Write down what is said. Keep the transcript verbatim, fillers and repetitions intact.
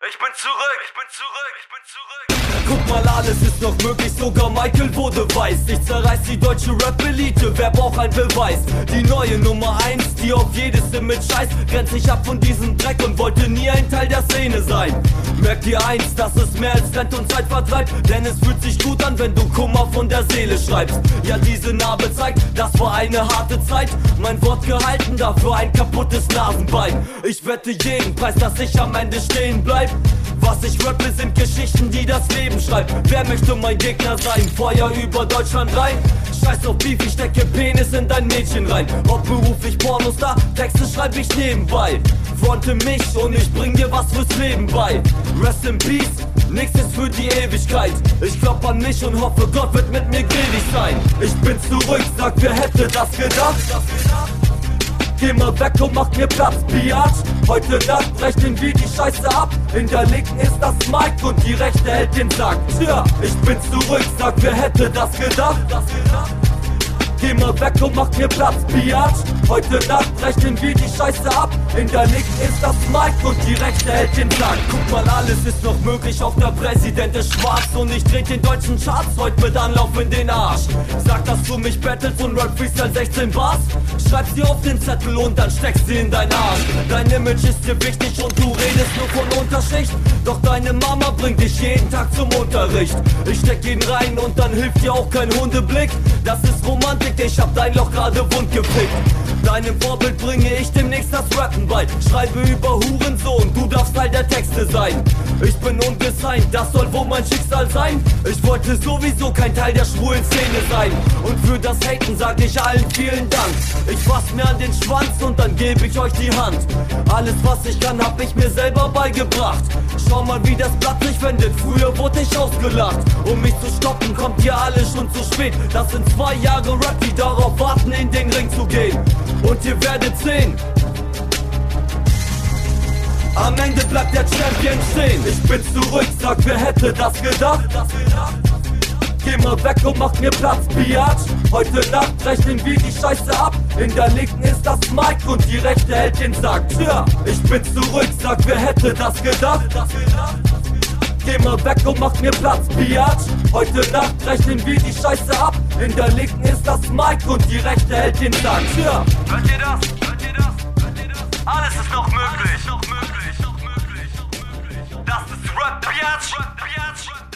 Ich bin zurück, ich bin zurück, ich bin zurück. Guck mal, alles ist noch möglich, sogar Michael wurde weiß. Ich zerreiß die deutsche Rap-Elite, wer braucht ein Beweis? Die neue Nummer eins, die auf jedes mit Scheiß grenzt sich ab von diesem Dreck und wollte nie ein Teil der Szene sein. Merk dir eins, dass es mehr als Rent und Zeit vertreibt, denn es fühlt sich gut an, wenn du Kummer von der Seele schreibst. Ja, diese Narbe zeigt, das war eine harte Zeit. Mein Wort gehalten, dafür ein kaputtes Nasenbein. Ich wette jeden Preis, dass ich am Ende stehen bleib. Was ich rappe, sind Geschichten, die das Leben schreibt. Wer möchte mein Gegner sein? Feuer über Deutschland rein. Scheiß auf Beef, ich stecke Penis in dein Mädchen rein. Ob beruflich Pornostar, Texte schreib ich nebenbei. Fronte mich und ich bring dir was fürs Leben bei. Rest in Peace, nichts ist für die Ewigkeit. Ich glaub an mich und hoffe, Gott wird mit mir gnädig sein. Ich bin zurück, sag, wer hätte das gedacht? Geh mal weg und mach mir Platz, Biatch. Heute Nacht rechnen wir die Scheiße ab. In der linken ist das Mike und die rechte hält den Sack. Tja, ich bin zurück, sag, wer hätte das gedacht? Geh mal weg und mach mir Platz, Biatch. Heute Nacht rechnen wir die Scheiße ab. In der linken ist das Mike und die rechte hält den Sack. Guck mal, alles ist noch möglich, auch der Präsident ist schwarz. Und ich dreh den deutschen Charts heute mit Anlauf in den Arsch. Sag, dass du mich battlest und Rap Freestyle sechzehn Bars. Schreib sie auf den Zettel und dann steckst sie in dein Arsch. Dein Image ist dir wichtig und du redest nur von Unterschicht. Doch deine Mama bringt dich jeden Tag zum Unterricht. Ich steck ihn rein und dann hilft dir auch kein Hundeblick. Das ist Romantik, ich hab dein Loch gerade wund gepickt. Deinem Vorbild bringe ich demnächst das Rappen bei. Schreibe über Hurensohn, du darfst Teil der Texte sein. Ich bin ungesigned, das soll wohl mein Schicksal sein. Ich wollte sowieso kein Teil der schwulen Szene sein. Und für das Haten sag ich allen vielen Dank. Ich fass mir an den Schwanz und dann gebe ich euch die Hand. Alles was ich kann, hab ich mir selber beigebracht. Schau mal wie das Blatt sich wendet, früher wurde ich ausgelacht. Um mich zu stoppen kommt ihr alle schon zu spät. Das sind zwei Jahre Rap, die darauf warten in den Ring zu gehen. Und ihr werdet sehen, am Ende bleibt der Champion stehen. Ich bin zurück, sag, wer hätte das gedacht? Geh mal weg und mach mir Platz, Biatch. Heute Nacht rechnen wir die Scheiße ab. In der linken ist das Mike und die rechte hält den Sack. Tja, ich bin zurück, sag, wer hätte das gedacht? Geh mal weg und mach mir Platz, Biatch. Heute Nacht rechnen wir die Scheiße ab. In der linken ist das Mike und die rechte hält den Sack. Tja. Hört ihr das? Hört ihr das? Hört ihr das? Alles ist noch möglich. Alles ist noch möglich. Noch möglich. Noch möglich. Das ist Rap Biatch. Rap Biatch.